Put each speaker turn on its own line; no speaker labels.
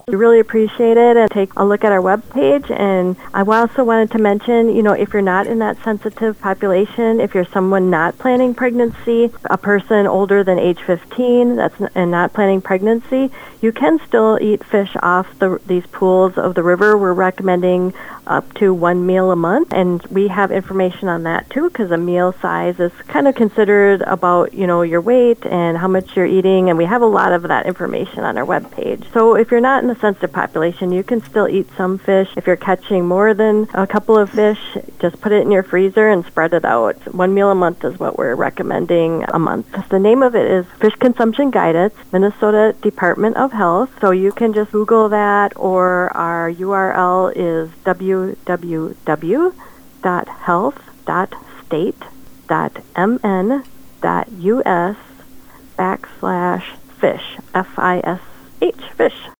We really appreciate it, and take a look at our webpage. And I also wanted to mention, if you're not in that sensitive population, if you're someone not planning pregnancy, a person older than age 15 and not planning pregnancy, you can still eat fish off these pools of the river. We're recommending up to 1 meal a month, and we have information on that too, because a meal size is kind of considered about your weight and how much you're eating, and we have a lot of that information on our webpage. So if you're not in the sensitive population, you can still eat some fish. If you're catching more than a couple of fish, just put it in your freezer and spread it out. 1 meal a month is what we're recommending a month. The name of it is Fish Consumption Guidance, Minnesota Department of Health. So you can just Google that, or our URL is www.health.state.mn.us/fish, FISH, fish.